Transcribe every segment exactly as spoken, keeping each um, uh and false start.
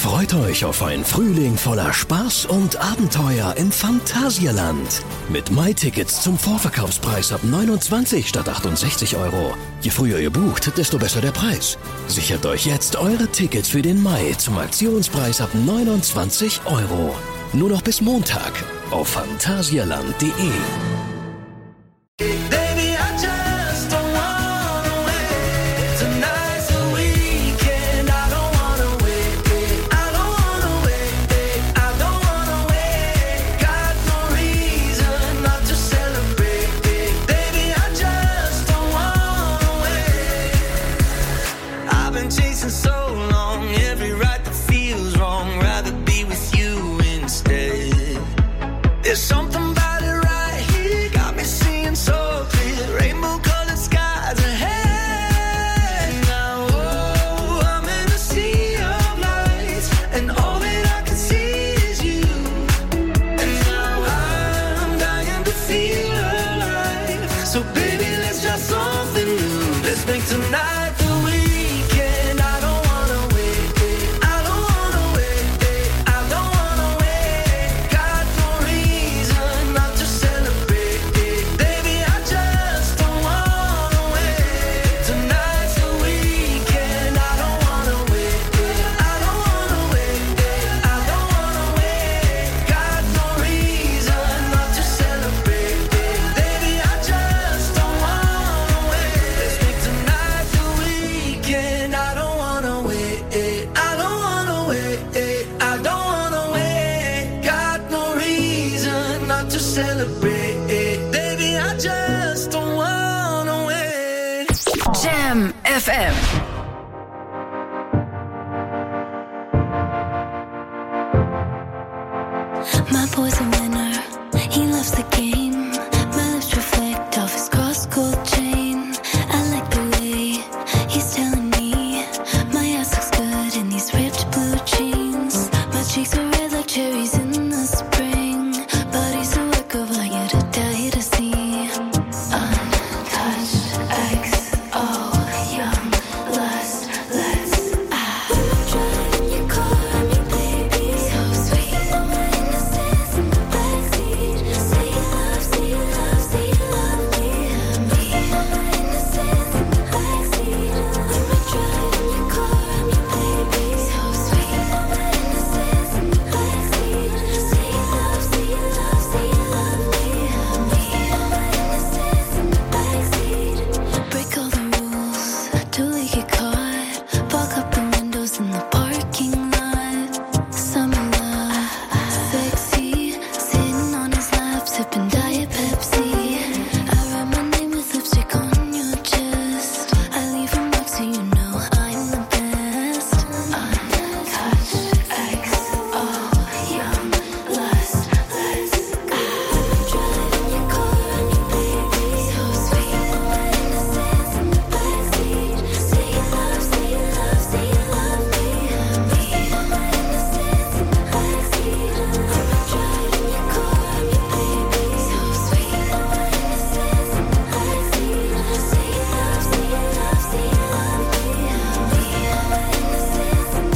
Freut euch auf ein Frühling voller Spaß und Abenteuer im Phantasialand. Mit Mai-Tickets zum Vorverkaufspreis ab neunundzwanzig statt achtundsechzig Euro. Je früher ihr bucht, desto besser der Preis. Sichert euch jetzt eure Tickets für den Mai zum Aktionspreis ab neunundzwanzig Euro. Nur noch bis Montag auf phantasialand punkt de. There's something about it right here, got me seeing so clear. Rainbow colored skies ahead. Now, oh, I'm in a sea of lights, and all that I can see is you. And now I'm dying to feel alive. So baby, let's try something new. Let's make tonight the weekend. I don't wanna wait, I don't wanna wait, I don't wanna wait. Got no reason not to celebrate, baby, I just don't wanna wait. Tonight's the weekend. I don't wanna wait, I don't wanna wait, I don't wanna wait. Got no reason not to celebrate, baby, I just don't wanna wait. Let's make tonight the weekend. I don't wanna wait, I don't wanna wait, I don't wanna wait. Got no reason not to celebrate, baby, I just don't wanna wait. Jam F M. My boy's a winner, he loves the game. My lips reflect off his cross gold chain. I like the way he's telling me my ass looks good in these ripped blue jeans. My cheeks are red like cherries in the spring. Body's a work of art, you'd die to see. Untouched, X O, young, lust, let's ah. Driving your car, I'm your baby, so sweet. My innocence in the backseat. Say you love, say you love, say you love me, me. My innocence in the backseat. When we're driving your car, I'm your baby, so sweet. My innocence in the backseat. Say you love, say you love, say you love me, me. My innocence in the backseat. Break all the rules, till we get caught. Fog up the windows in the parking lot. Summer love, sexy. Sitting on his lap, sipping Diet Pepsi. I write my name with lipstick on your chest. I leave a mark so you know I'm the best. Untouched, X O, young, lust, let's go. Driving your car, I'm your baby, so sweet. My innocence in the backseat. Say you love, say you love, say you love me, me. My innocence in the backseat. Driving your car, I'm your baby, so sweet. My innocence in the backseat. Say you love, say you love, say you love me, me. My innocence in the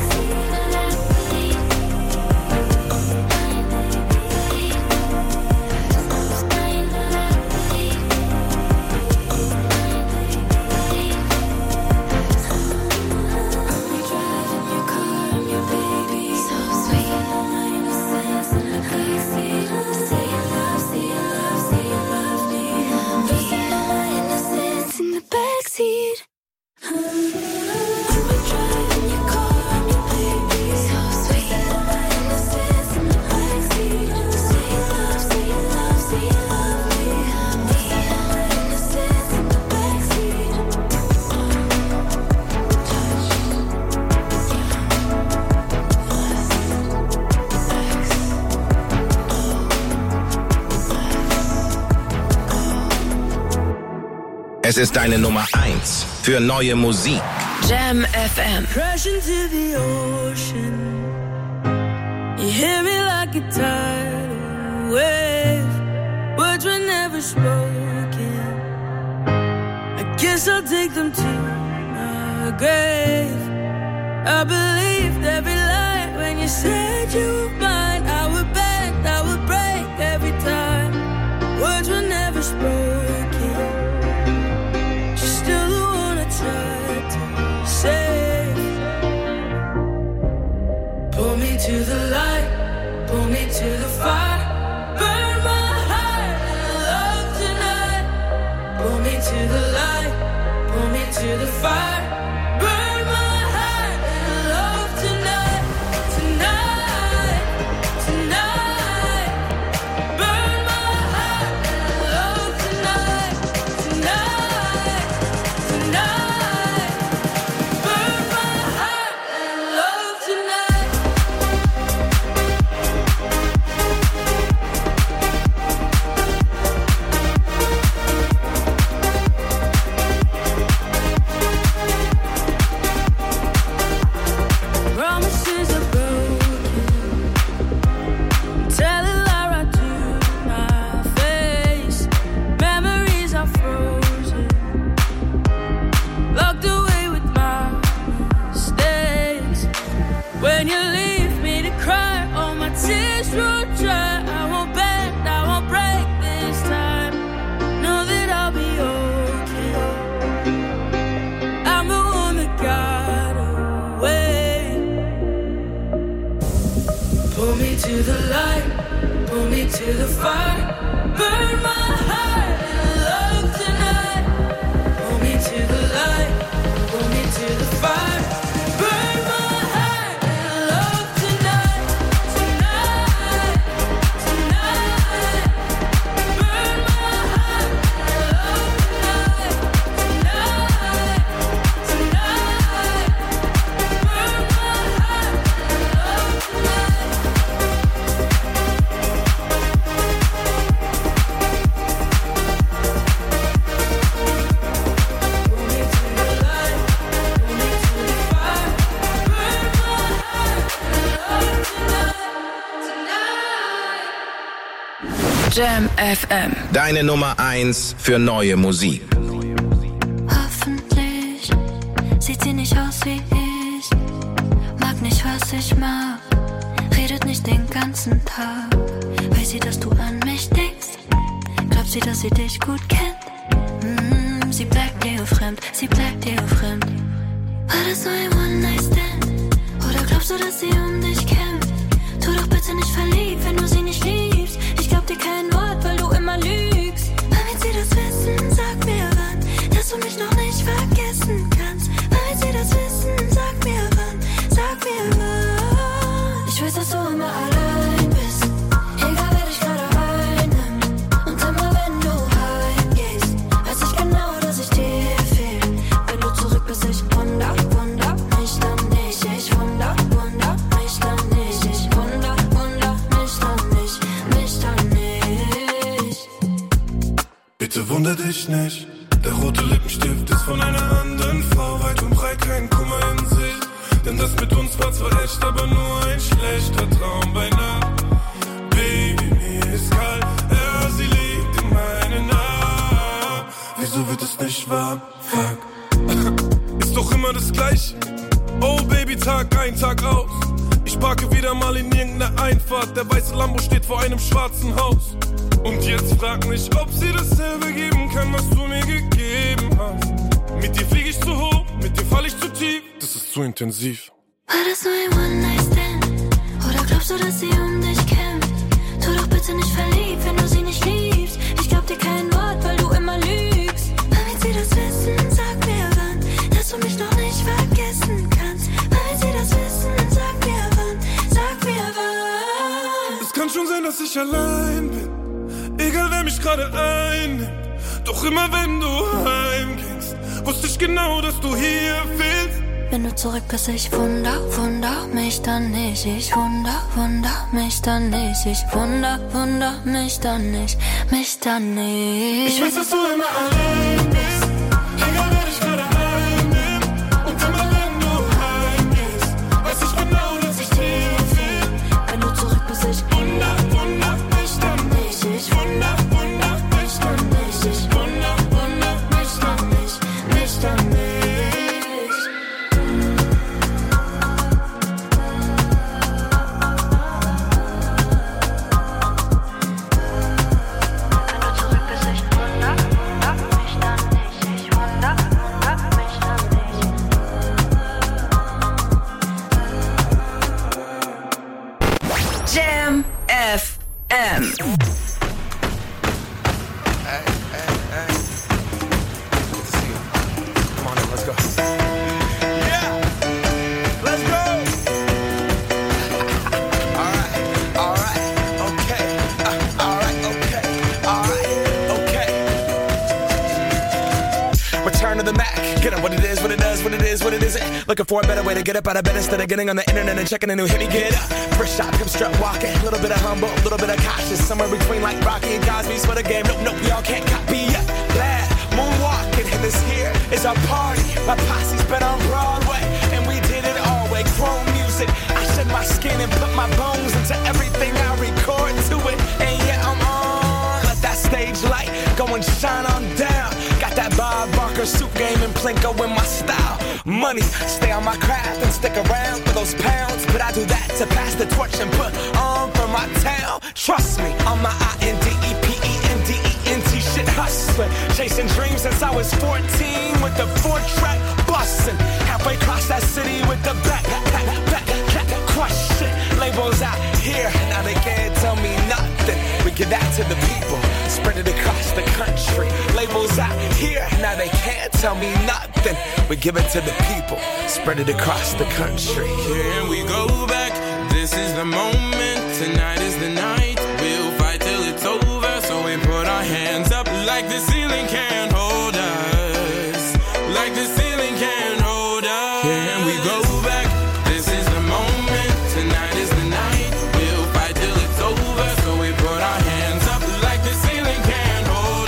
Driving your car, I'm your baby, so sweet. My innocence in the backseat. Say you love, say you love, say you love me, me. My innocence in the backseat. Driving your car, I'm your baby, so sweet. My innocence in the backseat. Say you love, say you love, say you love me, me. My innocence in the backseat. Es ist deine Nummer eins für neue Musik. Jam F M. Crash into the ocean. You hear me like a tidal wave. Words were never spoken. I guess I'll take them to my grave. I believed every lie you said you were mine, I would bend, I would break every time. Words were never spoken. You're still the one I tried to save. Pull me to the light, pull me to the fire. Burn my heart and love tonight. Pull me to the light, pull me to the fire. To the light, pull me to the fire. Burn my heart and love tonight. Pull me to the light, pull me to the fire. Burn my heart and love tonight. Tonight, tonight. Burn my heart and love tonight. Tonight, tonight. Burn my heart and love tonight. Jam F M. Deine Nummer eins für neue Musik. Hoffentlich sieht sie nicht aus wie ich. Mag nicht, was ich mag. Redet nicht den ganzen Tag. Weiß sie, dass du an mich denkst? Glaubt sie, dass sie dich gut kennt? Mm, sie bleibt dir fremd, sie bleibt dir fremd. War das nur ein One-Night-Stand? Oder glaubst du, dass sie um dich kämpft? Tu doch bitte nicht verliebt, wenn du sie nicht liebst. Ich glaub dir kein Wort, weil du immer lügst. Wann wird sie das wissen? Sag mir wann, dass du mich noch nicht vergessen kannst. Wann wird sie das wissen? Sag mir wann, sag mir wann. Ich weiß, dass du immer allein bist, egal wer dich gerade einnimmt. Und immer wenn du heimgehst, weiß ich genau, dass ich dir fehl. Wenn du zurück bist, ich wunder, wunder mich dann nicht. Ich wunder, wunder mich dann nicht. Ich wunder, wunder mich dann nicht, mich dann nicht. Bitte wunder dich nicht, der rote Lippenstift ist von einer anderen Frau. Weit und breit kein Kummer in Sicht, denn das mit uns war zwar echt, aber nur ein schlechter Traum bei Nacht. Baby, mir ist kalt, ja, sie liegt in meinen Armen. Wieso wird es nicht warm? Fuck. Ist doch immer das Gleiche. Oh Baby, Tag ein, Tag aus. Ich parke wieder mal in irgendeiner Einfahrt. Der weiße Lambo steht vor einem schwarzen Haus. Und jetzt frag mich, ob sie dasselbe geben kann, was du mir gegeben hast. Mit dir flieg ich zu hoch, mit dir fall ich zu tief. Das ist zu intensiv. War das nur ein One-Night-Stand? Oder glaubst du, dass sie um dich kämpft? Tu doch bitte nicht verliebt, wenn du sie nicht liebst. Ich glaub dir kein Wort, weil du immer lügst. Wann wird sie das wissen? Sag mir wann, dass du mich noch nicht vergessen kannst. Wann wird sie das wissen? Sag mir wann, sag mir wann. Es kann schon sein, dass ich allein bin, egal wer mich gerade einnimmt. Doch immer wenn du heimgingst, wusste ich genau, dass du hier fehlst. Wenn du zurück bist, ich wunder, wunder mich dann nicht. Ich wunder, wunder mich dann nicht. Ich wunder, wunder mich dann nicht, mich dann nicht. Ich weiß, dass du immer allein bist, egal wer dich gerade einnimmt. Und immer wenn du heimgehst, weiß ich genau, dass ich dir fehl. Wenn du zurück bist, ich wunder, wunder mich dann nicht. Ich wunder, wunder mich dann nicht. Ich wunder, wunder mich dann nicht, mich dann nicht. is, what it isn't. Looking for a better way to get up out of bed instead of getting on the internet and checking a new hit. Me get up, first shot, come strut walking. A little bit of humble, a little bit of cautious. Somewhere between like Rocky and Cosby's for the game. Nope, nope, y'all can't copy yet. Glad moonwalking, and this here is our party. My posse's been on Broadway, and we did it all way. Chrome music, I shed my skin and put my bones into everything I record to it. And yeah, I'm on. Let that stage light go and shine on down. Got that Bob Barker suit game and Plinko in my style. Money, stay on my craft and stick around for those pounds. But I do that to pass the torch and put on for my town. Trust me, I'm my I N D E P E N D E N T shit hustler. Chasing dreams since I was fourteen with the four-track bustin'. Halfway across that city with the back, back, back, back, crush shit. Labels out here, now they can't tell me nothing. We give that to the people, spread it across the country. Labels out here, now they can't tell me nothing. We give it to the people, spread it across the country. Here we go back, this is the moment, tonight is the night. We'll fight till it's over, so we put our hands up like the ceiling can't hold us. Like the ceiling can't hold us. Here we go back, this is the moment, tonight is the night. We'll fight till it's over, so we put our hands up like the ceiling can't hold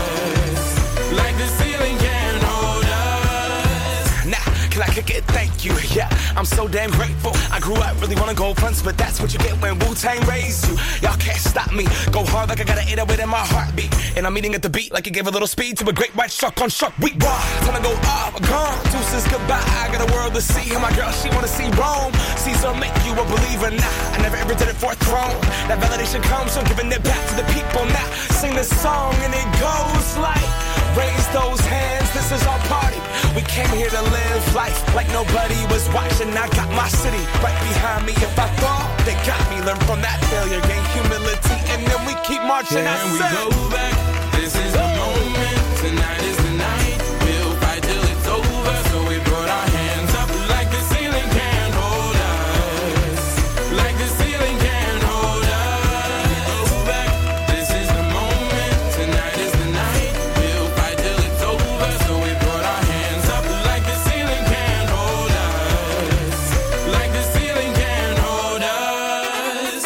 us. Like the ceiling can't hold us. Nah, can I kick it? Thank you, yeah. I'm so damn grateful. I grew up really wanna go fronts, but that's what you get when Wu-Tang raised you. Y'all can't stop me. Go hard like I got an eight oh eight in my heartbeat. And I'm eating at the beat like it gave a little speed to a great white shark on shark. We raw. Time to go up, gone. Deuces goodbye. I got a world to see. And my girl, she wanna see Rome. Caesar make you a believer. Nah, I never ever did it for a throne. That validation comes from giving it back to the people. Now sing this song and it goes like, raise those hands. This is our party. We came here to live life like nobody was watching. I got my city right behind me. If I fall, they got me. Learn from that failure, gain humility, and then we keep marching. Can we go back? This is the moment. Tonight is the night. We'll fight till it's over. So we put our hands up like the ceiling can't hold us. Like the ceiling can't hold us. Go back. This is the moment. Tonight is the night. We'll fight till it's over. So we put our hands up like the ceiling can't hold us. Like the ceiling can't hold us.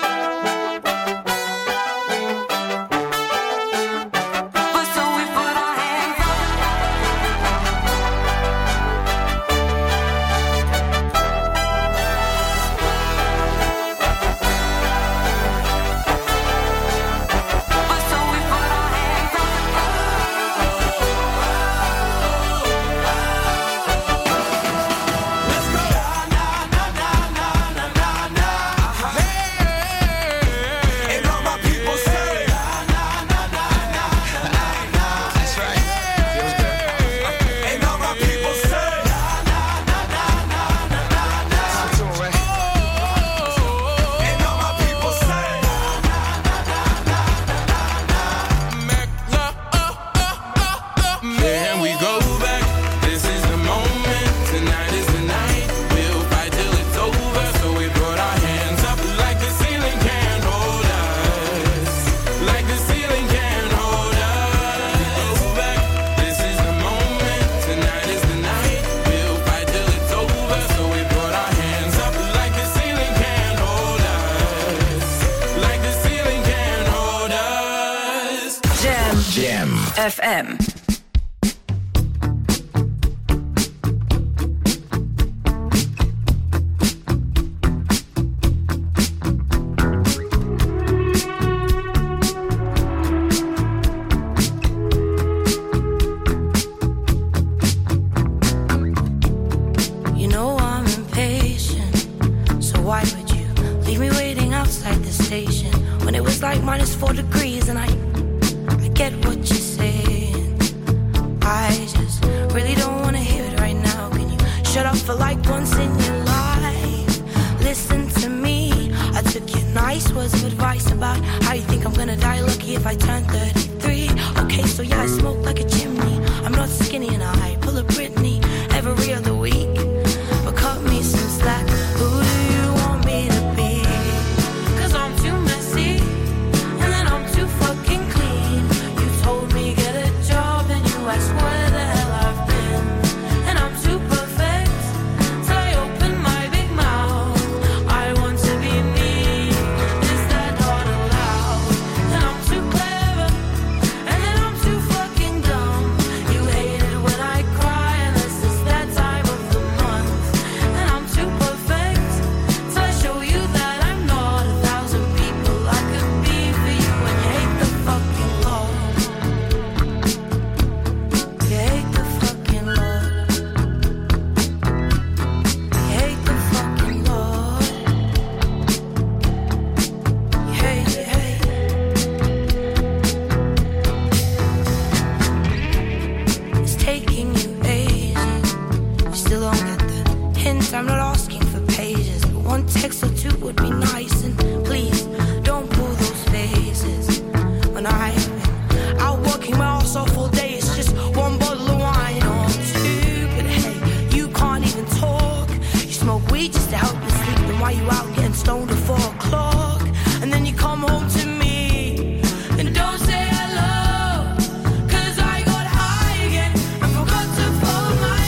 But so we put our hands up. But so we put our hands up. Let's go. And all my people say, that's right. Feels good. And all my people say, that's the tune, right? And all my people say, Can we go back? This is the moment. Tonight is the night. We'll fight till it's over. So we put our hands up like the ceiling can't hold us. Like the ceiling can't hold us. Go back. This is the moment. Tonight is the night. We'll fight till it's over. So we put our hands up like the ceiling can't hold us. Like the ceiling can't hold us. Jam Jam. F M. You know I'm impatient, so why would you leave me waiting outside the station when it was like minus four degrees? And I, I get what you're saying. I just really don't wanna hear it right now. Can you shut up for like once in your life? Listen to me. I took your nice words of advice about how you think I'm gonna die lucky if I turn thirty-three. Okay, so yeah, I smoke like a chimney. I'm not skinny and I pull a Britney every other week. But cut me some slack. Who do you want me to be? 'Cause I'm too messy, and then I'm too fucking clean. You told me get a job, and you asked where the hell I've been. And I'm too perfect. help you sleep. And while you out getting stoned at four o'clock, and then you come home to me and don't say hello. Cause I got high again and forgot to fold my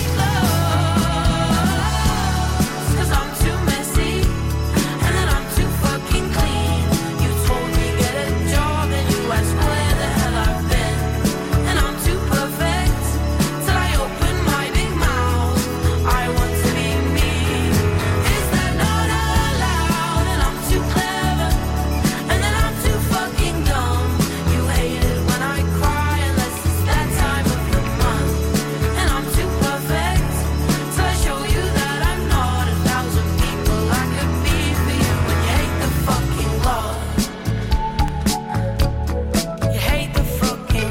clothes. Cause I'm too messy and then I'm too fucking clean. You told me get a job and you asked where the hell I've been. And I'm too perfect till I open my big mouth. I want to be me. Is that not allowed? And I'm too clever and then I'm too fucking dumb. You hate it when I cry unless it's that time of the month. And I'm too perfect till I show you that I'm not a thousand people I could be for you. When you hate the fucking law, you hate the fucking,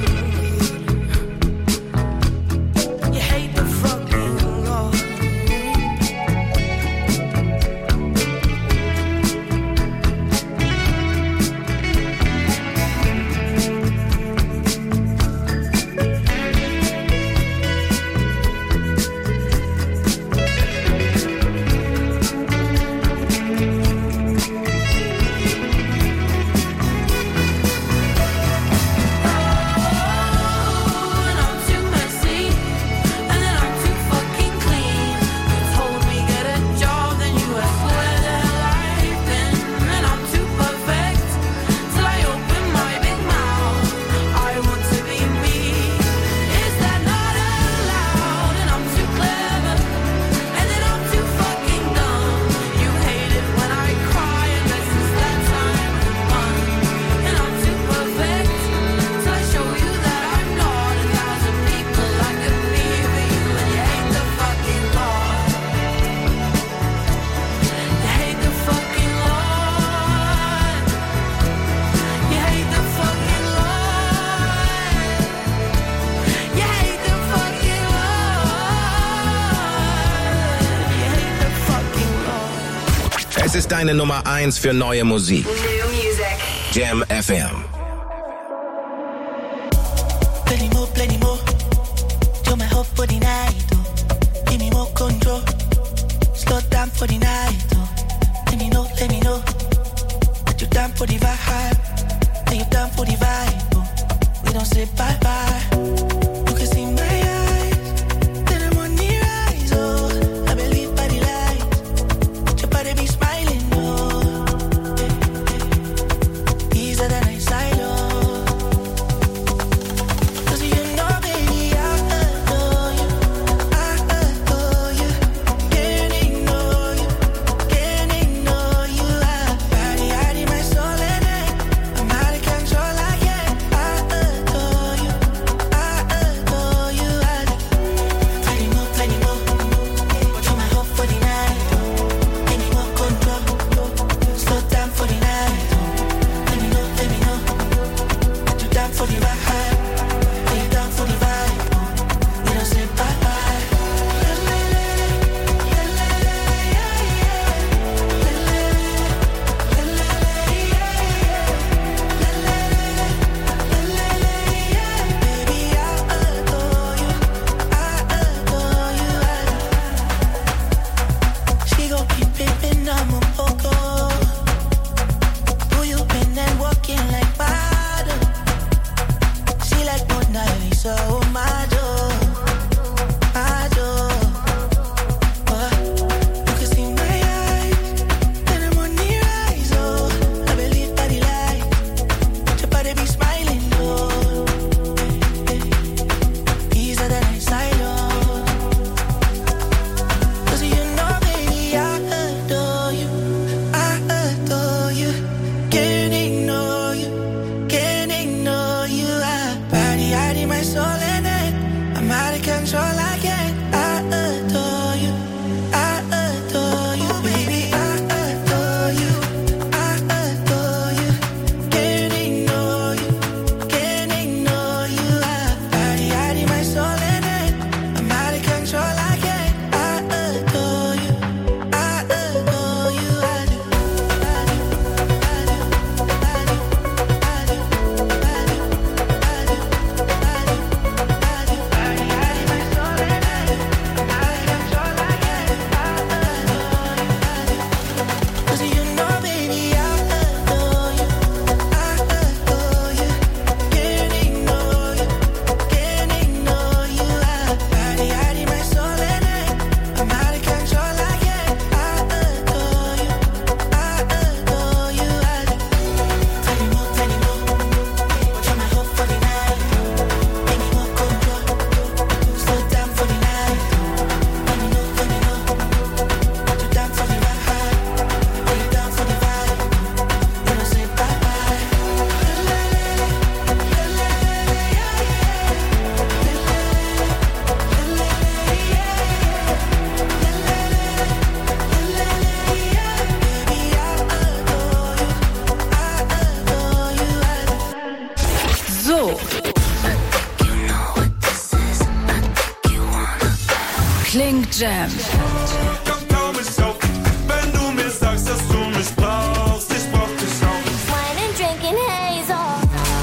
you hate the fucking law. And I'm too messy and then I'm too fucking clean. You told me get a job, then you asked where the hell I've been. And I'm too perfect till I open my big mouth. I want to be me. Is that not allowed? And I'm too clever and then I'm too fucking dumb. You hate it when I cry unless it's that time of the month. And I'm too perfect till I show you that I'm not a thousand people I could be for you. And you hate the fucking law. You hate the fucking law. You hate the fucking law. You hate the fucking law. You hate the fucking law. Es ist deine Nummer eins für neue Musik. New music. Jam F M. Plenty more, plenty more. You're my hope for the night, oh. Give me more control. Slow down for the night, oh. Let me know, let me know that you're down for the vibe. That you're down for the vibe, oh. We don't say bye bye. You can see my eyes, that I'm on the rise, oh. I believe by the light, your body be smiling, oh. These are the nights I love. Cause you know, baby, I adore you. I adore you. Can't ignore you. Can't ignore you. I body, I need my soul and I, I'm out of control, I can't. I adore you. I adore you. I plenty more, plenty more. You're my hope for the night. Give me more control. Slow down for the night. Let me know, let me know that you're down for the vibe. That you're down for the vibe. We don't say bye bye. Baby, I adore you. I adore you. She gon' keep pimpin', I'm a poco. Who you been and walking like water? She like Mona Lisa, oh my joy, my joy. Oh, you can see my eyes, that I'm on the rise, oh. I believe by the light, your body be smiling, oh. These are the nights I love. Cause you know, baby, I adore you. Jam. Kakao mit Soap. Wenn du mir sagst, dass du mich brauchst, ich brauch dich auch. Wine and drinking hazel.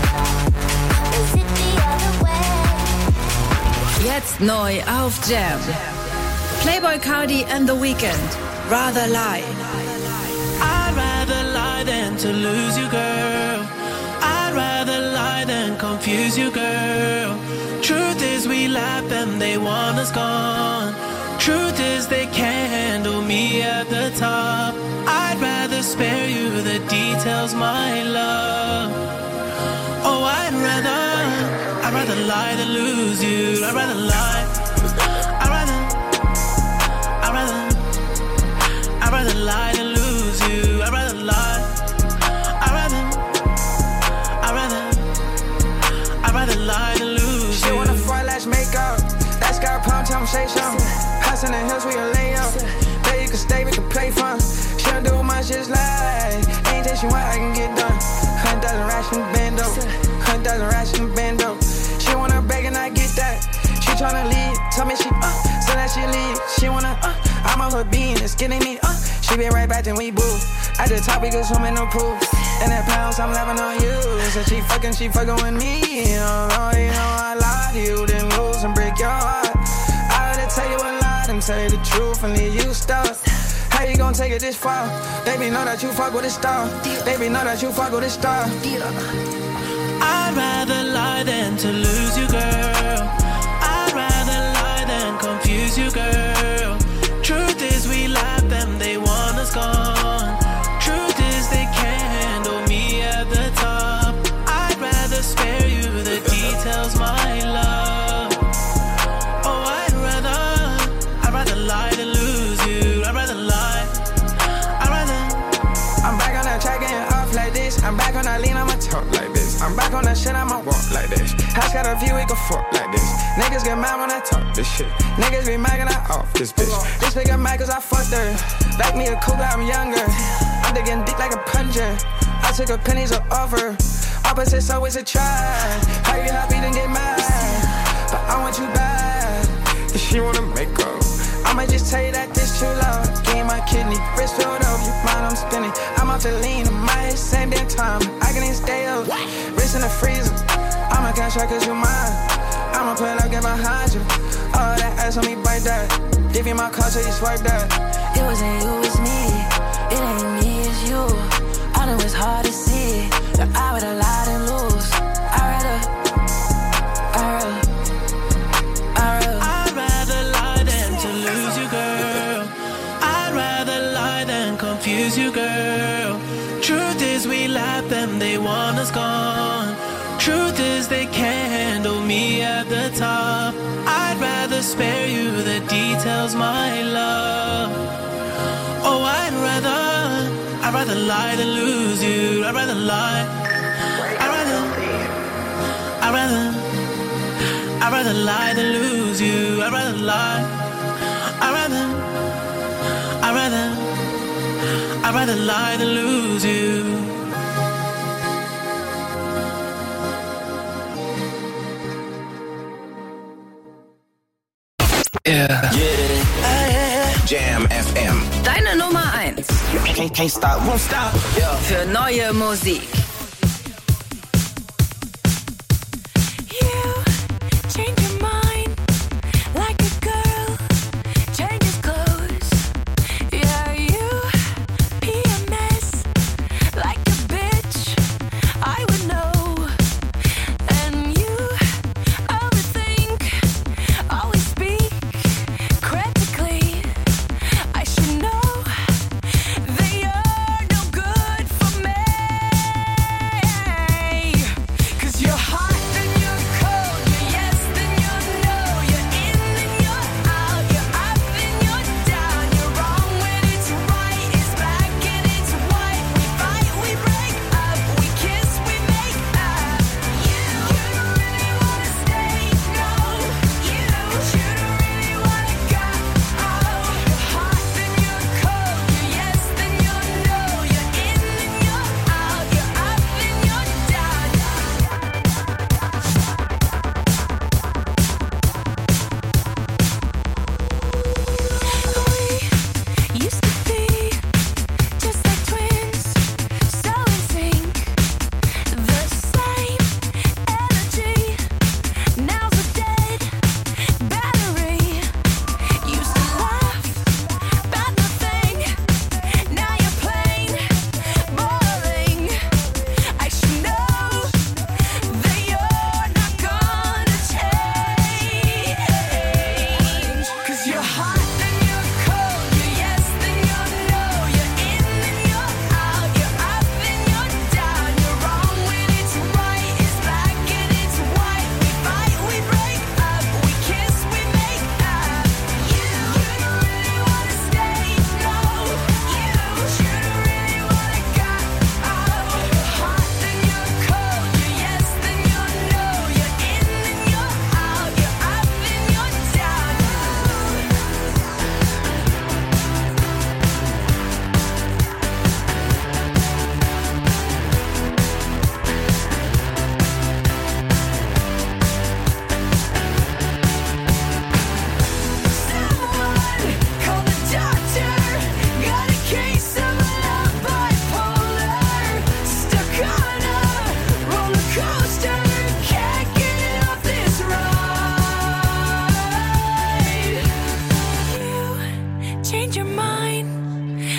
Is it the other way? Jetzt neu auf Jam. Playboy Cardi and The Weeknd. Rather Lie. I'd rather lie than to lose you, girl. I'd rather lie than confuse you, girl. Truth is we laugh and they want us gone. Truth is they can't handle me at the top. I'd rather spare you the details, my love. Oh, I'd rather, I'd rather lie than lose you. I'd rather lie. I'd rather, I'd rather, I'd rather lie than lose you. I'd rather lie. I'd rather, I'd rather, I'd rather lie than lose She you. wanna fight, let's make up. Let's go pump, tell 'em say something. House in the hills, we can lay up. There you can stay, we can play fun. She don't do much, just lie. Anything what I can get done. Hundred dozen racks in the bando. Hundred dozen racks in the bando. She wanna beg and I get that. She tryna leave, tell me she uh, so that she leave. She wanna uh, I'm on her being, it's getting me uh. She be right back, then we boo. At the top, we go swim in the pool. And that pounds, I'm laughing on you. So she fucking, she fucking with me. Oh, you know I lie to you, then lose and break your heart. I had to tell you a lie and tell you the truth and leave you stuck. How you gonna take it this far? Baby, know that you fuck with a star. Baby, know that you fuck with a star. I'd rather lie than to lose you, girl. I'd rather lie than confuse you, girl. Truth is we laugh and they want us gone. Truth is they can't handle me at the top. I'd rather spare you the details, my love. Oh, I'd rather, I'd rather lie than lose you. I'd rather lie. I'd rather. I'm back on that track getting off like this. I'm back on that lean, I'ma talk like this. I'm back on that shit, I'ma walk like this. House got a view, we can fuck like this. Niggas get mad when I talk this shit. Niggas be mad when I off this bitch. This nigga mad cause I fucked her. Like me a cougar, I'm younger. I'm digging deep like a plunger. I took a pennies of offer. Opposites always a try. How you happy then get mad? But I want you bad. If she wanna make up, I'ma just tell you that this too loud. Game my kidney, wrist filled up, your mind I'm spinning. I'm out to lean, in my head same damn time. I can even stay up, wrist in the freezer. I'ma cash out cause you mine. I'ma pull up, get behind you. All that ass on me, bite that. Give you my card so you swipe that. It wasn't you, it's me. It ain't me, it's you. I know it's hard to see that I would have lied and lose. I'd rather, I'd rather, I'd rather. I'd rather lie than to lose you, girl. I'd rather lie than confuse you, girl. Truth is we laugh and they want us gone. Truth is they can't handle me at the top. I'd rather spare you the details, my love. Oh, I'd rather, I'd rather lie than lose you. I'd rather lie. I'd rather, I'd rather, I'd rather lie than lose you. I'd rather lie. I'd rather, I'd rather, I'd rather lie than lose you. Yeah. Yeah. Jam F M. Deine Nummer eins. Can't, can't stop, won't stop. Yeah. Für neue Musik. I should know that you're no good for me.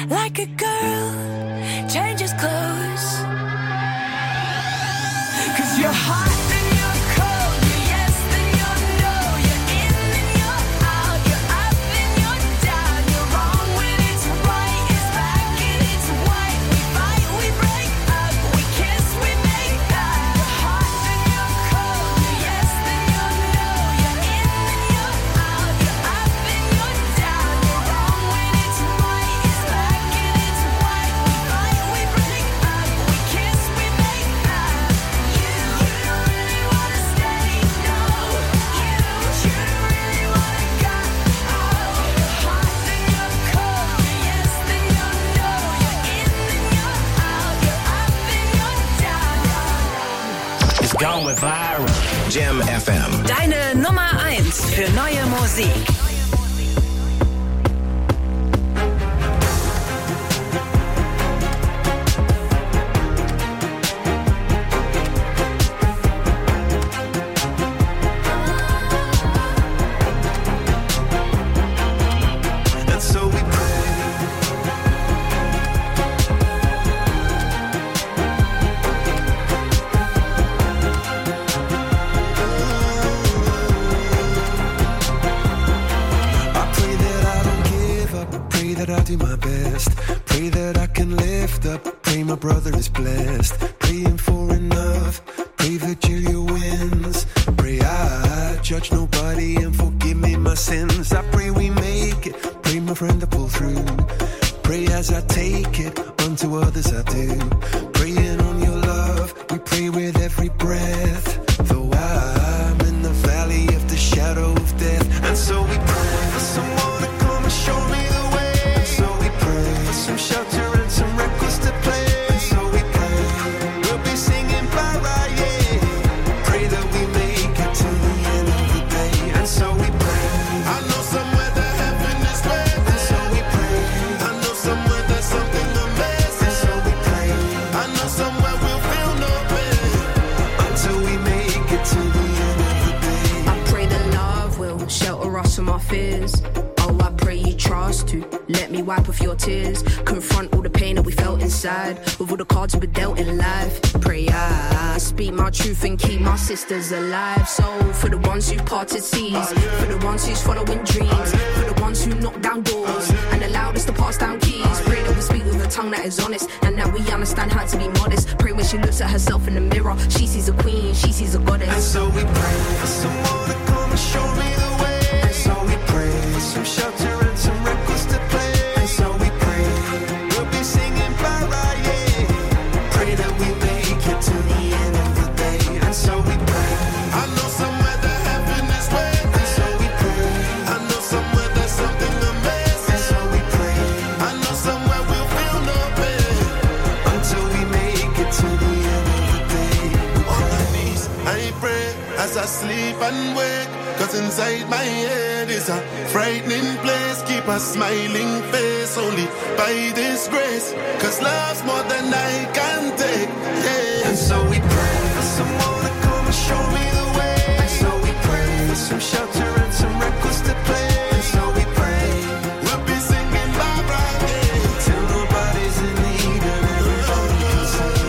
like a girl changes clothes. Cause you're hot and you're cold, you're yes and you're no, you're in and you're out, you're up and you're down, you're wrong when it's right, it's back and it's white. We fight, we break up, we kiss, we make up. You're hot and you're cold, you're yes and you're no, you're in and you're out, you're up and you're down, you're wrong when it's right, it's back and it's white. We fight, we break up, we kiss, we make up. You, you don't really wanna stay, no. You, you don't really wanna go. Oh, you're hot and you're cold, you're yes and you're no, you're in and you're out, you're up and you're down. It's gone with viral. Jam F M. Deine Nummer eins für neue Musik. And so we pray. I pray that I don't give up. Pray that I do my best. Pray that I can lift up. Pray my brother is blessed. Praying for enough. Pray Virgilia wins. Pray I judge nobody and forgive me my sins. I pray we make it. Pray my friend to pull through. Pray as I take it. Unto others I do. Praying on your love. We pray with every breath. Though I'm in the valley of the shadow of death. And so we pray for someone to come and show me the way. And so we pray for some shelter and some records to play. And so we pray we'll be singing para, yeah. Pray that we make it to the end of the day. And so we pray. I know somewhere that heaven is waiting. And so we pray. I know somewhere there's something amazing. And so we pray. I know somewhere we'll feel no pain until we make it to the end of the day. I pray that love will shelter us from our fears. Oh, I pray you trust to let me wipe off your tears. Confront all the pain that we felt inside with all the cards we were dealt in life. Pray I speak my truth and keep my sisters alive. So for the ones who parted seas, for the ones who's following dreams, for the ones who knock down doors and allowed us to pass down keys. Pray that we speak with a tongue that is honest and that we understand how to be modest. Pray when she looks at herself in the mirror, she sees a queen, she sees a And goddess. so we pray for someone to come and show me the way. And so we pray for some shelter and some records to play. And so we pray we'll be singing para, yeah. Pray that we make it to the end of the day. And so we pray. I know somewhere that heaven is waiting. And so we pray. I know somewhere there's something amazing. And so we pray. I know somewhere we'll feel no pain until we make it to the end of the day. On my knees, I pray as I sleep and wake. Cause inside my head is a frightening place. Keep a smiling face only by this grace. Cause love's more than I can take, yeah. And so we pray for someone to come and show me the way. And so we pray for some shelter and some records to play. And so we pray we'll be singing bye bye, yeah. Till nobody's in need and everybody can sing.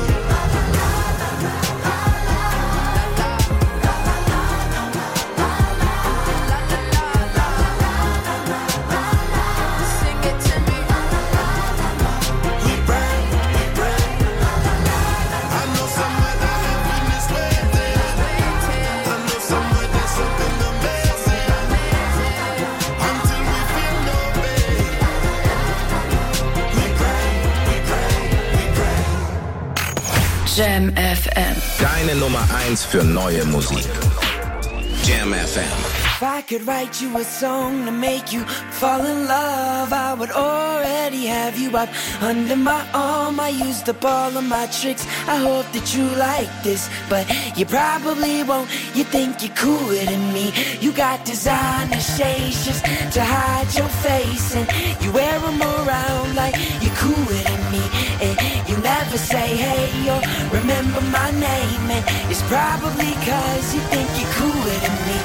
Sing it to me. We pray, we pray. I know somewhere that heaven is waiting. I know somewhere there's something amazing. Until we feel no pain. We pray, we pray, we pray. Jam F M. Deine Nummer eins für neue Musik. Jam F M. If I could write you a song to make you fall in love, I would already have you up under my arm. I used up all of my tricks. I hope that you like this, but you probably won't. You think you're cooler than me. You got designer shades just to hide your face, and you wear them around like you're cooler than me. And you never say hey or remember my name, and it's probably cause you think you're cooler than me.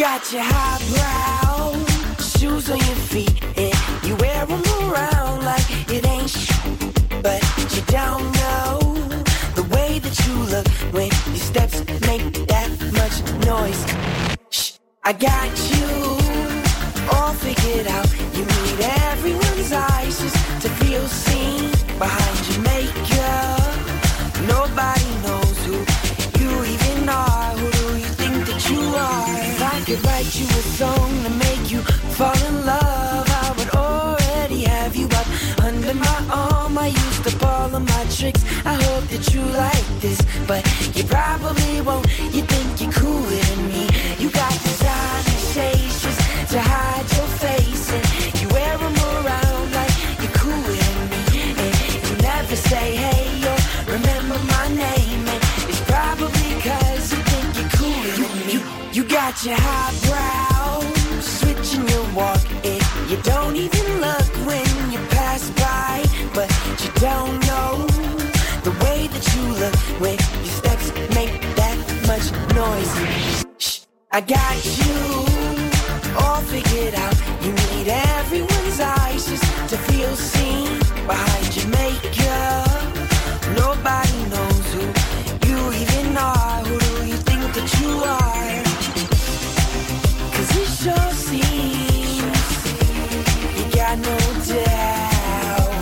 got your highbrow shoes on your feet, and you wear them around like it ain't shit. But you don't know the way that you look when your steps make that much noise. Shh, I got you all figured out. You need everyone's eyes just to feel seen behind your makeup. Nobody knows who you even are. Who do you think that you are? If I could write you a song to make you fall in love, I would already have you up under my arm. I used up all of my tricks. I hope that you like this, but you probably won't. You think you're cooler than me. You got designer shades just to hide your face, and you wear them around like you're cooler than me. And you never say hey or remember my name, and it's probably cause you think you're cooler than me. You, you got your highbrow switching your walk, and you don't even look when you pass by. But you don't know the way that you look when your steps make that much noise. Shh, I got you all figured out. You need everyone's eyes just to feel seen behind your makeup. Nobody knows who you even are. Who do you think that you are? Cause it sure seems you got no doubt.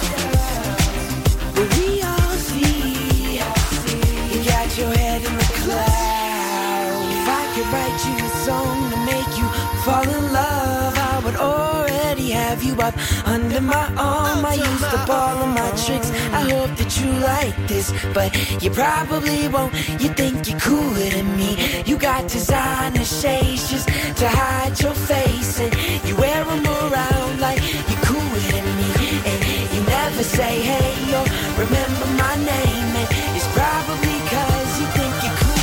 But we all see you got your head in the clouds. If I could write you a song to make you fall in love, I would already have you up under my arm. I used up all of my tricks. I hope that you like this, but you probably won't. You think you're cooler than me. You got designer shades just to hide your face, and you wear them around like you're cooler than me. And you never say hey or remember my name, and it's probably cause you think you're cooler.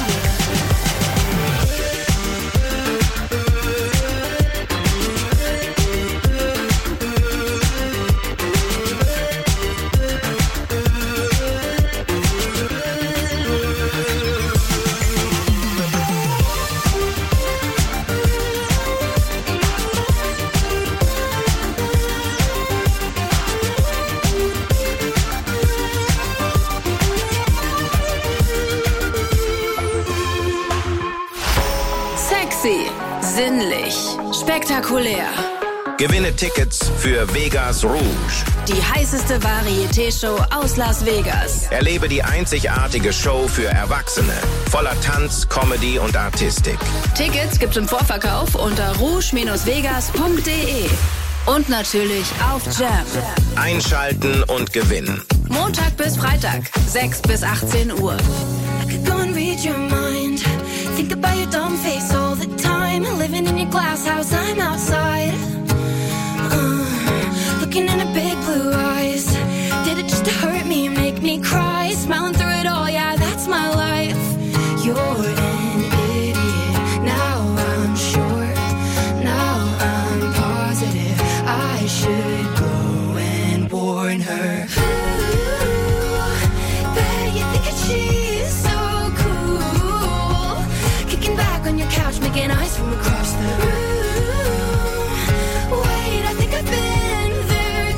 Sinnlich, spektakulär. Gewinne Tickets für Vegas Rouge. Die heißeste Varieté-Show aus Las Vegas. Erlebe die einzigartige Show für Erwachsene. Voller Tanz, Comedy und Artistik. Tickets gibt's im Vorverkauf unter rouge Bindestrich vegas Punkt de. Und natürlich auf Jam. Einschalten und gewinnen. Montag bis Freitag, sechs bis achtzehn Uhr. I could go and read your mind. Think about your dumb face all the time. Living in your glass house, I'm outside. Uh, looking in her big blue eyes. Did it just to hurt me, make me cry? Smiling through it all, yeah, that's my life. You're an idiot, now I'm sure. Now I'm positive I should go and warn her. Ooh, bet you think that she's so cool. Kicking back on your couch, making eyes from across the room. Wait, I think I've been there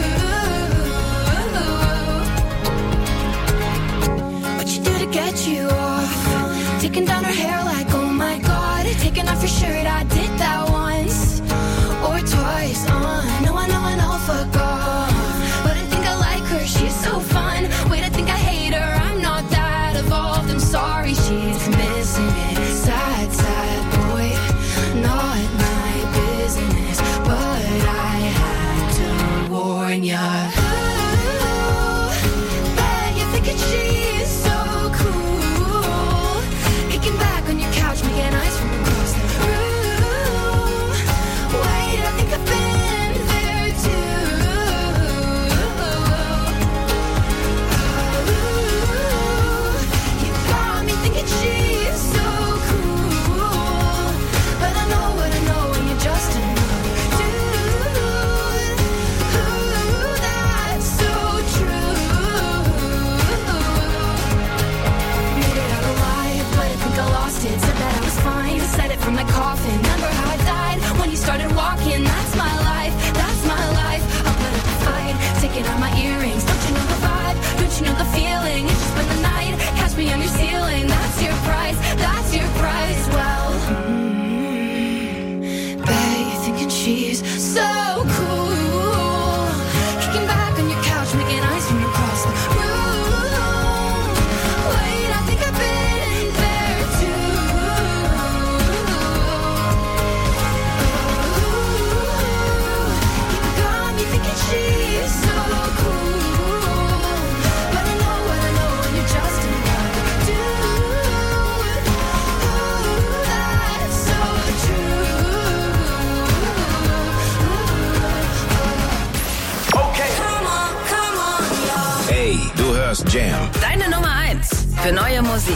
too. What you do to get you off? Taking down her hair like, oh my god. Taking off your shirt, I did that once or twice. Uh, no, I know, I know, fuck off. But I think I like her, she's so fun. Wait, I think I hate her, I'm not that evolved. I'm sorry, she's missing it. Sad, sad boy, not my business. But I had to warn ya. Ooh, bet you think that she's so cool. Kicking back on your couch, making eyes from across the room. Wait, I think I've been there too. Ooh, you got me thinking she's so cool. But I know what I know when you're just another dude. Ooh, that hörst Jam. Deine Nummer eins für neue Musik.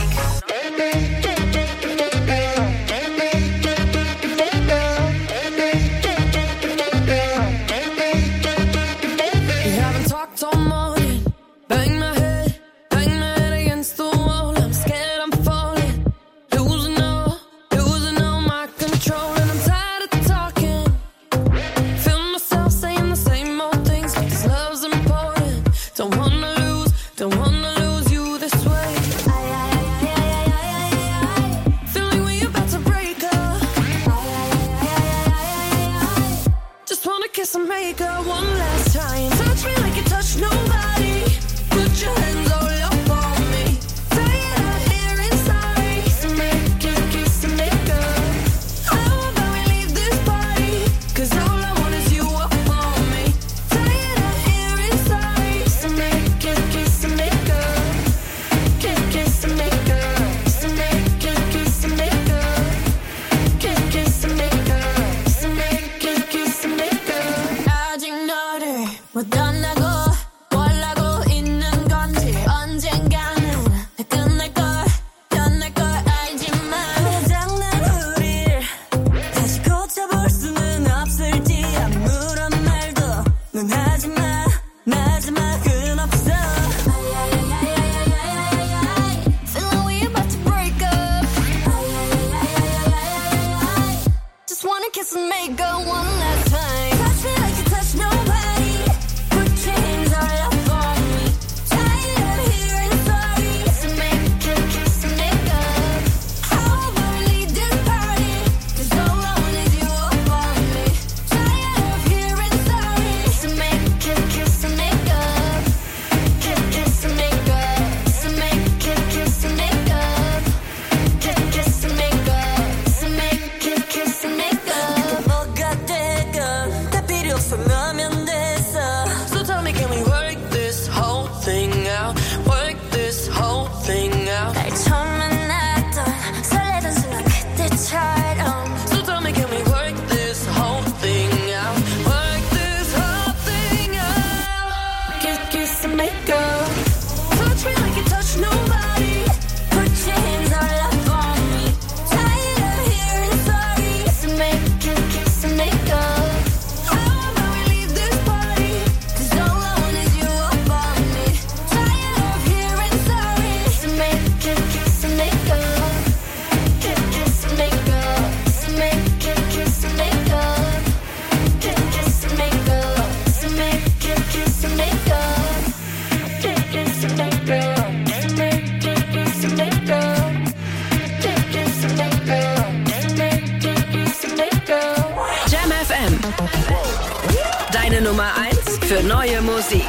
Deine Nummer eins für neue Musik.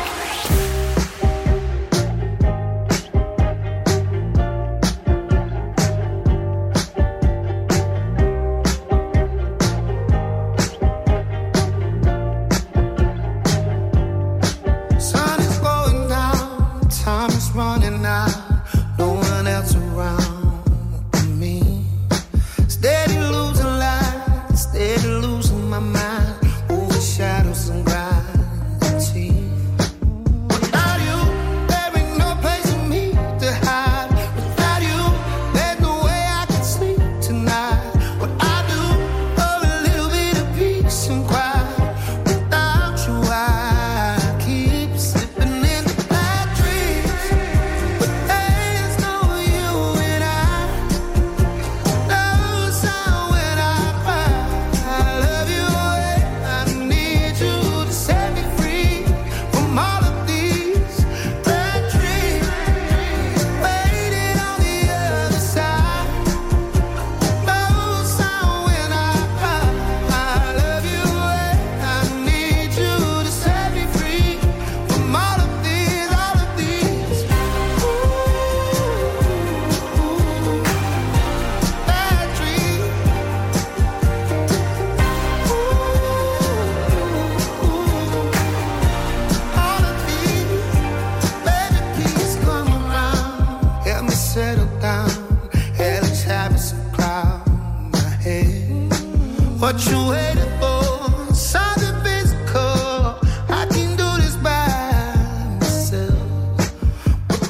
What you waiting for? Something physical. I can do this by myself. But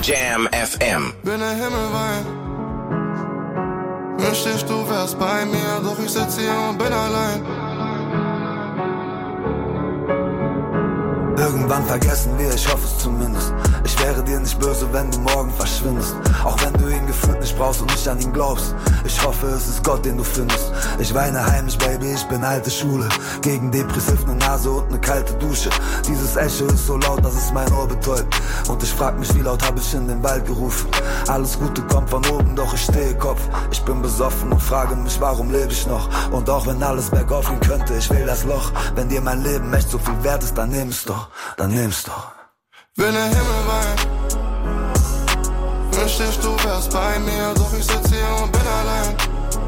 Jam F M. Bin der Himmel wein. Wünschte ich, du wärst bei mir, doch ich sitz hier und bin allein. Irgendwann vergessen wir, ich hoffe es zumindest. Ich wäre dir nicht böse, wenn du morgen verschwindest. Auch wenn du ihn gefühlt nicht brauchst und nicht an ihn glaubst. Ich hoffe, es ist Gott, den du findest. Ich weine heimisch, Baby, ich bin alte Schule. Gegen depressiv ne Nase und ne kalte Dusche. Dieses Echo ist so laut, dass es mein Ohr betäubt. Und ich frag mich, wie laut hab ich in den Wald gerufen. Alles Gute kommt von oben, doch ich stehe Kopf. Ich bin besoffen und frage mich, warum lebe ich noch? Und auch wenn alles bergauf gehen könnte, ich will das Loch. Wenn dir mein Leben echt so viel wert ist, dann nimm's doch. Dann nimm's doch. Wenn der Himmel weint, wünschte ich, du wärst bei mir, doch ich sitz hier und bin allein.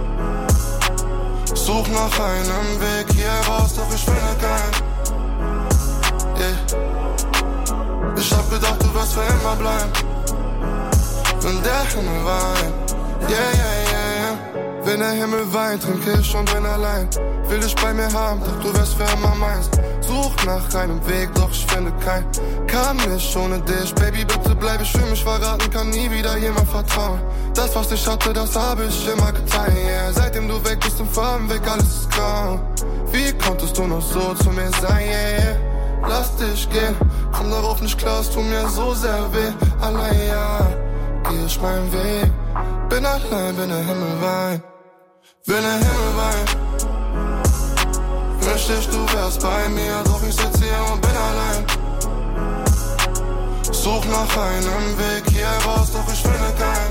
Such nach einem Weg hier raus, doch ich finde keinen. Yeah. Ich hab gedacht, du wirst für immer bleiben. Wenn der Himmel weint, yeah, yeah, yeah, yeah. Wenn der Himmel weint, trinke ich und bin allein. Will dich bei mir haben, doch du wirst für immer meins. Such nach einem Weg, doch ich finde keinen. Kann nicht ohne dich, Baby, bitte bleib, ich will mich verraten, kann nie wieder jemand vertrauen. Das, was ich hatte, das habe ich immer getan, yeah. Seitdem du weg bist, im Farben weg, alles ist grau. Wie konntest du noch so zu mir sein, yeah. Lass dich gehen, komm darauf nicht klar, es tut mir so sehr weh. Allein, ja, geh ich meinen Weg. Bin allein, wenn der Himmel weint. Wenn der Himmel weint, wünschte ich, du wärst bei mir, doch ich sitz hier und bin allein. Such nach einem Weg hier raus, doch ich finde keinen.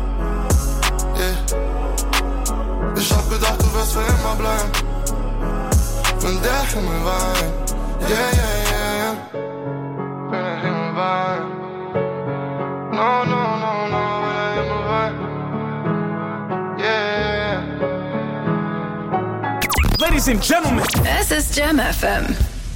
Yeah. Ich hab gedacht, du wirst für immer bleiben. Wenn der Himmel weint, yeah, yeah, yeah, yeah. Wenn der Himmel weint, no, no, no, no, wenn der Himmel weint, yeah. Ladies and gentlemen, es ist Jam F M.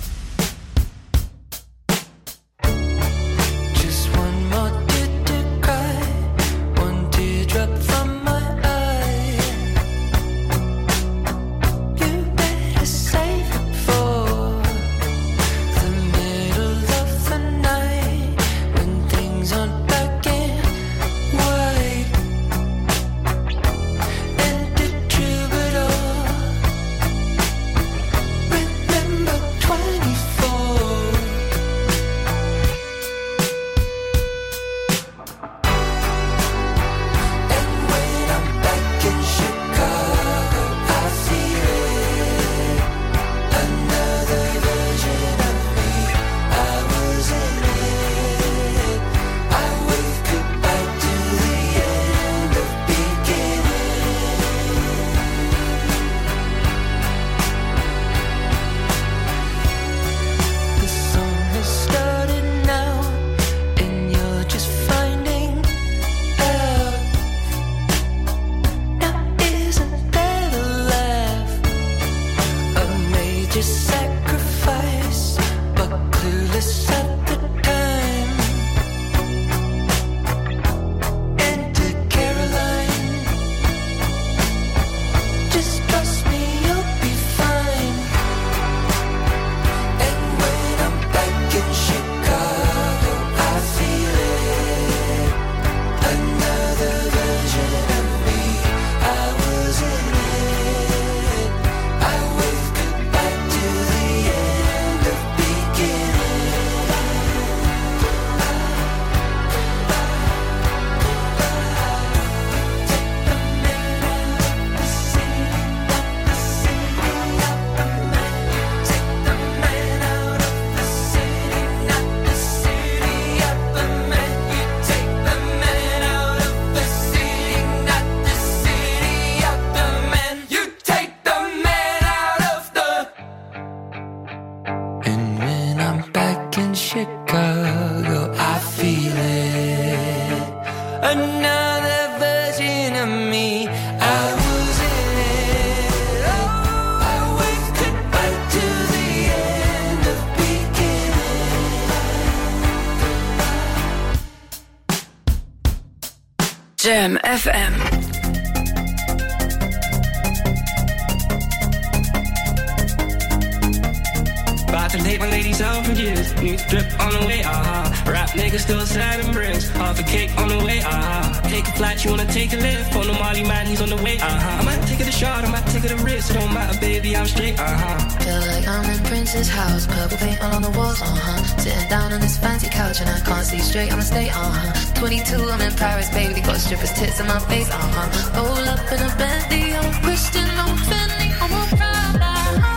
Jam F M. About to take my ladies out for years. New drip on the way, aha. Uh-huh. Rap niggas still sad and bricks. Half a cake on the way, uh-huh. Take a flight, you wanna take a lift. On the Molly man, he's on the way, uh-huh. I might take it a shot, I might take it a risk. It don't matter, baby, I'm straight, uh-huh. Feel like I'm in Prince's house. Purple paint all on the walls, uh-huh. Sitting down on this fancy couch and I can't see straight, I'ma stay, uh-huh. twenty-two, I'm in Paris, baby. Got strippers' tits in my face, uh-huh. Roll up in a Bentley, I'm Christian, I'm Fendi, I'm a Prada.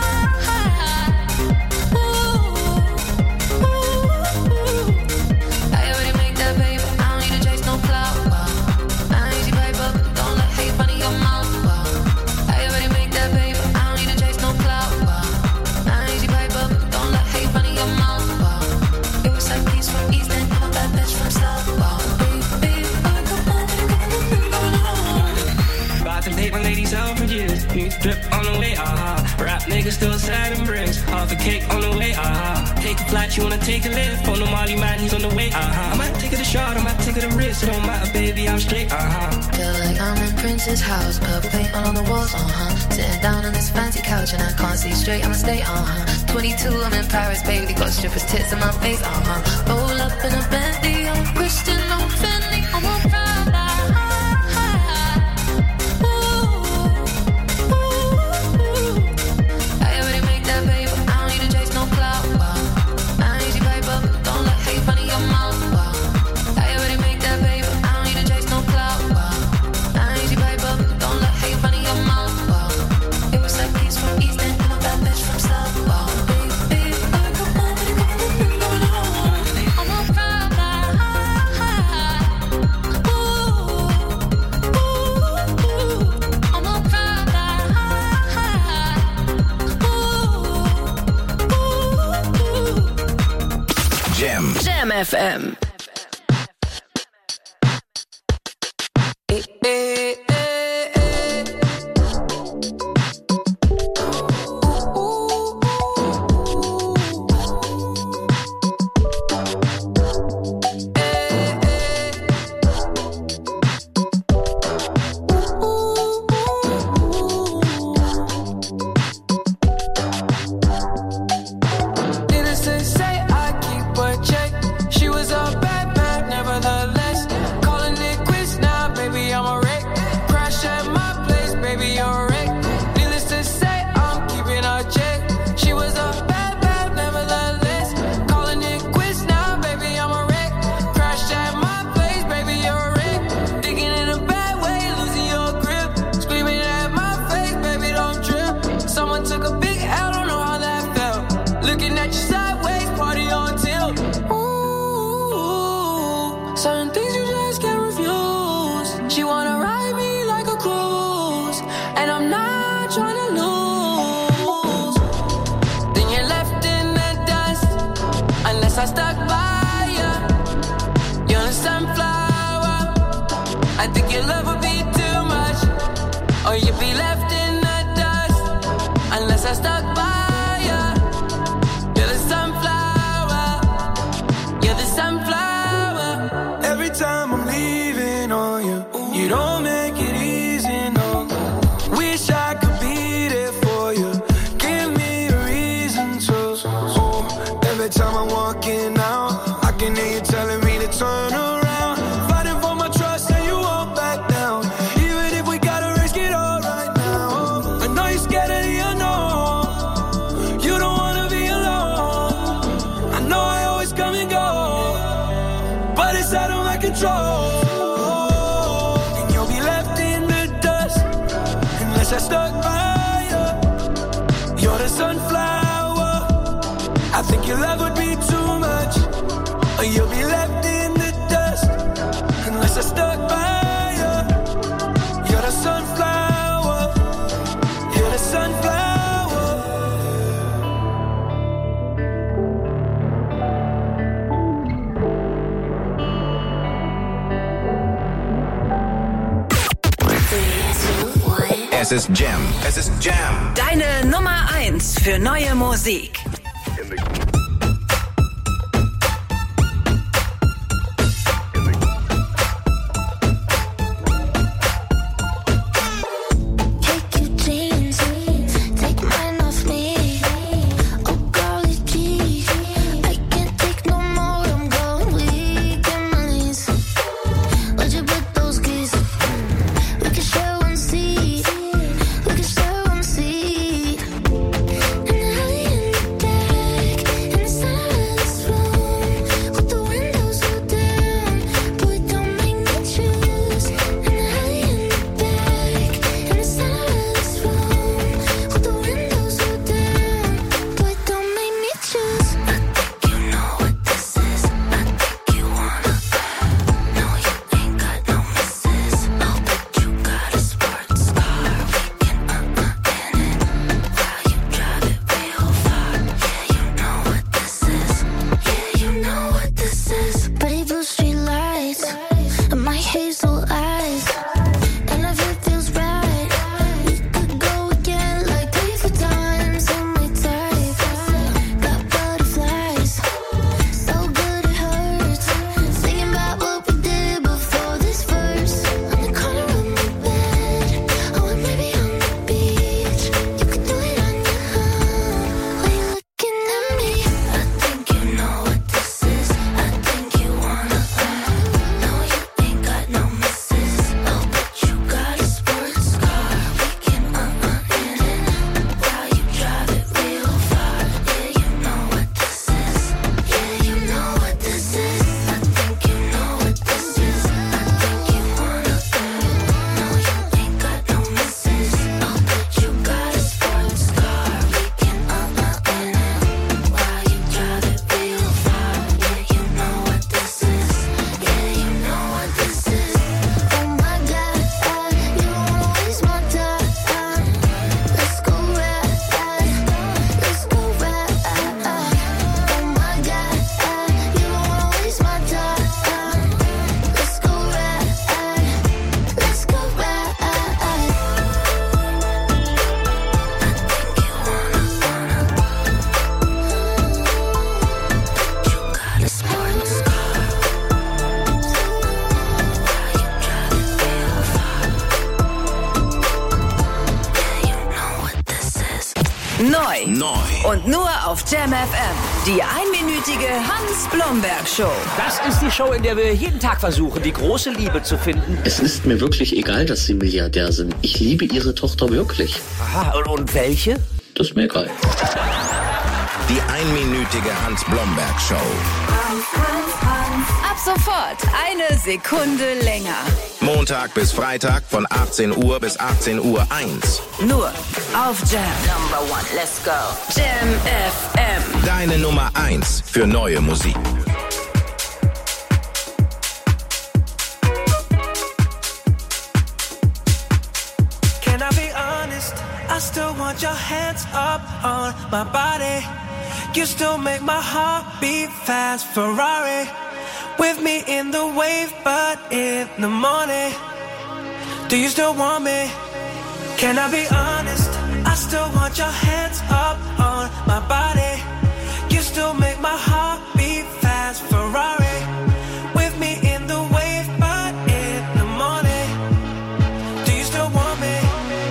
Ladies out for years, new drip on the way, uh-huh. Rap niggas still sad and bricks. Half a cake on the way, uh-huh. Take a flight, you wanna take a lift. On the Molly man, he's on the way, uh-huh. I might take it a shot, I might take it a risk. It don't matter, baby, I'm straight, uh-huh. Feel like I'm in Prince's house. Purple paint all on the walls, uh-huh. Sitting down on this fancy couch and I can't see straight, I'ma stay, uh-huh. twenty-two, I'm in Paris, baby. Got strippers' tits in my face, uh-huh. Roll up in a Bentley, I'm Christian, I'm Fendi, I'm a Prada. Jam F M. Es ist Jam. Es ist Jam. Deine Nummer eins für neue Musik. Take no more, I'm going with Neu. Neu. Und nur auf Jam F M. Die einminütige Hans-Blomberg-Show. Das ist die Show, in der wir jeden Tag versuchen, die große Liebe zu finden. Es ist mir wirklich egal, dass Sie Milliardär sind. Ich liebe Ihre Tochter wirklich. Aha, und, und welche? Das ist mir egal. Die einminütige Hans-Blomberg-Show. Ab sofort eine Sekunde länger. Montag bis Freitag von achtzehn Uhr bis achtzehn Uhr eins. Nur auf Jam. Number one, let's go. Jam F M. Deine Nummer eins für neue Musik. Can I be honest? I still want your hands up on my body. You still make my heart beat fast. Ferrari with me in the wave, but in the morning. Do you still want me? Can I be honest? I still want your hands up on my body. You still make my heart beat fast. Ferrari with me in the wave, but in the morning. Do you still want me?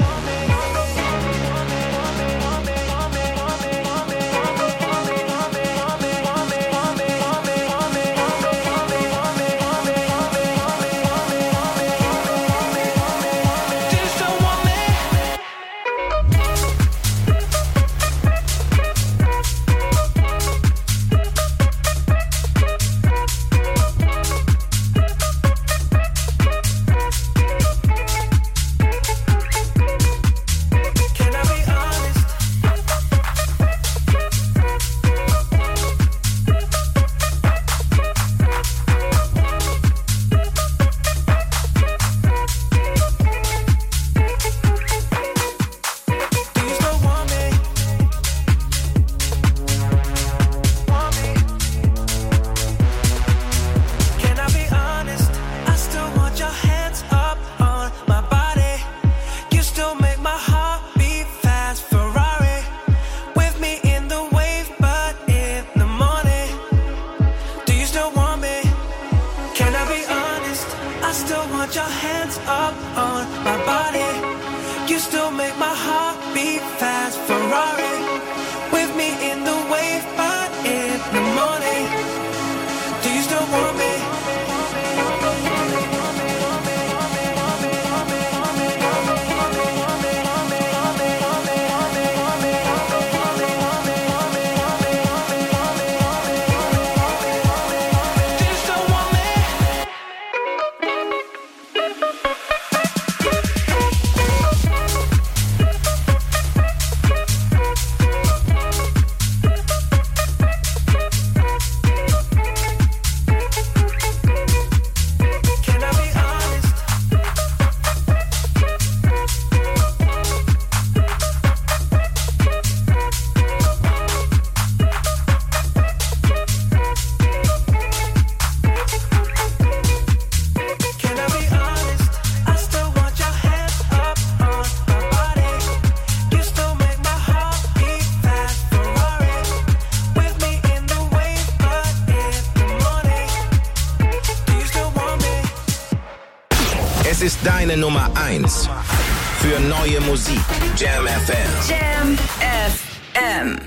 Es ist deine Nummer eins für neue Musik. Jam F M. Jam F M.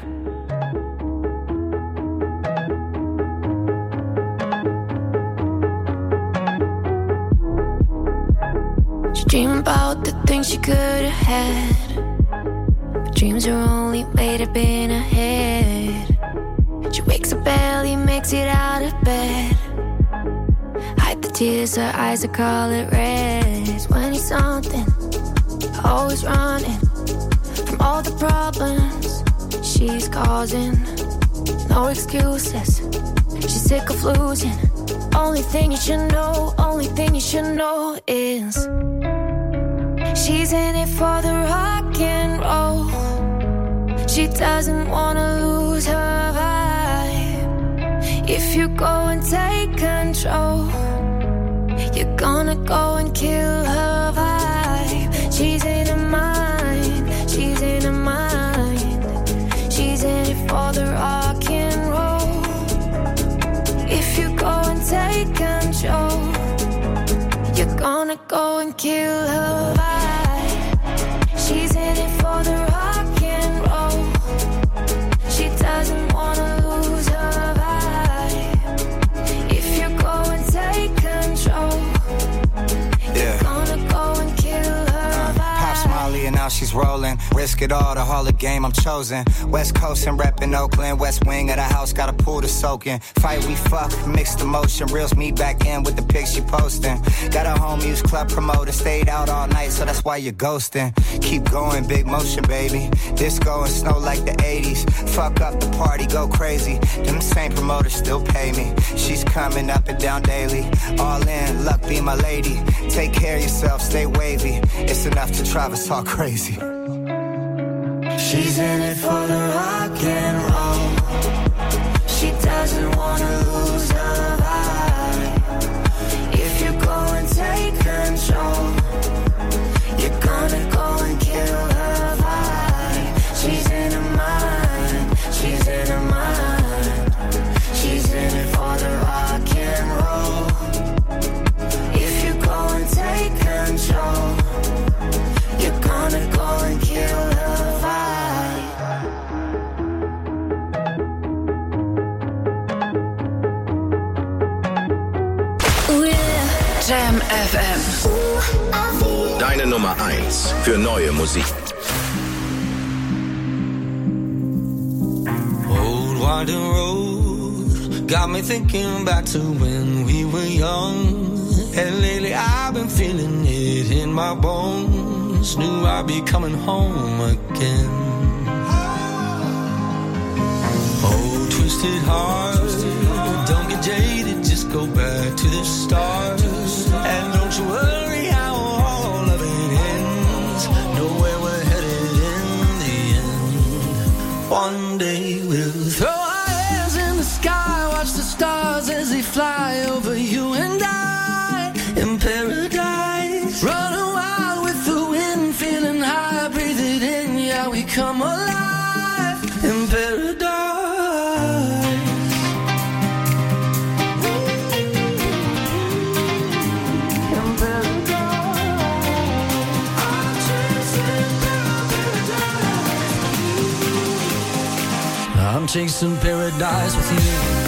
She dream about the things she could have had, but dreams are only made up in her head. She wakes up early, makes it out of bed. Hide the tears, her eyes are color red. When it's something, always running from all the problems she's causing. No excuses, she's sick of losing. Only thing you should know, only thing you should know is she's in it for the rock and roll. She doesn't wanna lose her vibe. If you go and take control, you're gonna go and kill her vibe. She's in her mind, she's in her mind. She's in it for the rock and roll. If you go and take control, you're gonna go and kill her vibe. She's in it for the rock and roll. now she's rolling. Risk it all, the Hall of Game, I'm chosen. West Coast and reppin' Oakland. West wing of the house, got a pool to soak in. Fight, we fuck, mixed emotion. Reels me back in with the pics she posting. Got a home use club promoter. Stayed out all night, so that's why you're ghosting. Keep going, big motion, baby. Disco and snow like the eighties. Fuck up the party, go crazy. Them same promoters still pay me. She's coming up and down daily. All in, luck be my lady. Take care of yourself, stay wavy. It's enough to drive us all crazy. She's in it for the rock and roll. She doesn't wanna lose her vibe. If you go and take control, you're gonna go and kill her vibe. She's in her mind, she's in her mind. She's in it for the rock and roll. If you go and take control, you're gonna go and kill her vibe. Ooh, yeah. Jam F M. Deine Nummer eins für neue Musik. Old winding road got me thinking back to when we were young. And lately I've been feeling it in my bones. Knew I'd be coming home again. Oh, twisted heart, don't get jaded, just go back to the start. And don't you worry how all of it ends. Know where we're headed in the end. One day we'll throw our hands in the sky, watch the stars as they fly over you and I. In paradise, running wild with the wind, feeling high, breathe it in, yeah, we come alive. In paradise. I'm chasing paradise with you.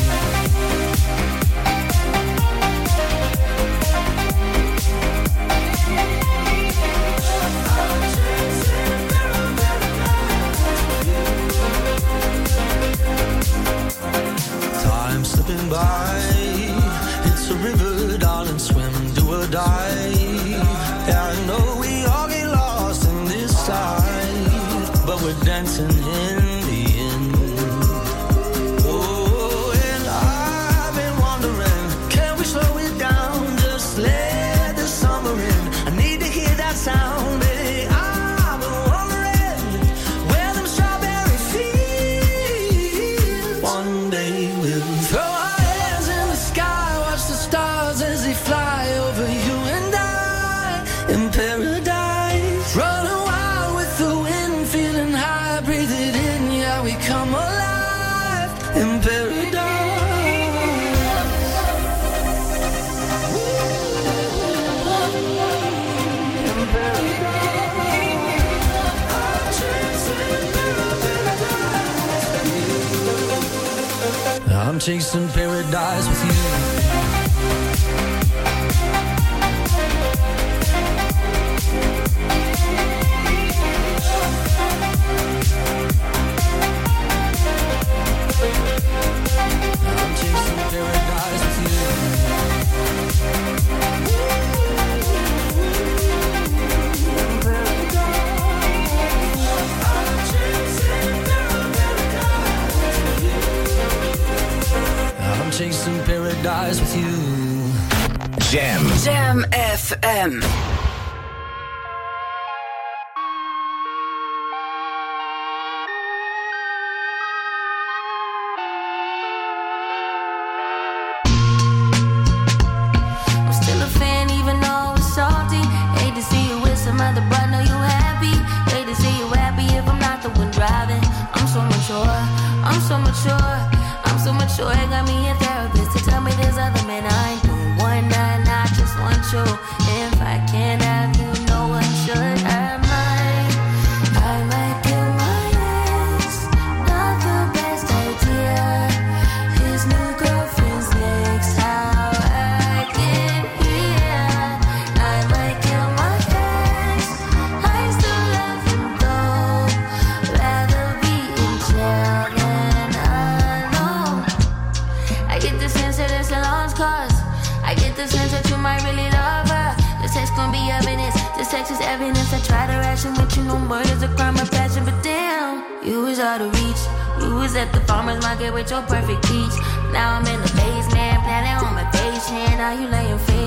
Time slipping by, it's a river, darling, swim, do or die. Yeah, I know we all get lost in this life, but we're dancing in. Sound, baby, I've been wondering where them strawberry fields. One day we'll throw our hands in the sky, watch the stars as they fly over you and I. In paradise, running wild with the wind, feeling high, breathe it in, yeah, we come alive. In paradise. I'm chasing paradise with you. I'm chasing paradise with I'm chasing paradise with you. Jam. Jam F M. I'm still a fan even though it's salty. Hate to see you with some other, but know you happy. Hate to see you happy if I'm not the one driving. I'm so mature, I'm so mature, I'm so mature. It got me a therapist to tell me there's other men I don't want, and I just want you. If I can't have you, no one should. I might, I might do my best. Not the best idea. His new girlfriend's next. How I get here. I might kill my ex. I still love I really love her. This text gon' be evidence. This text is evidence. I try to ration with you, no murder's a crime of passion, but damn, you was out of reach. You was at the farmer's market with your perfect peach. Now I'm in the basement, planning on my patient. Now you laying face.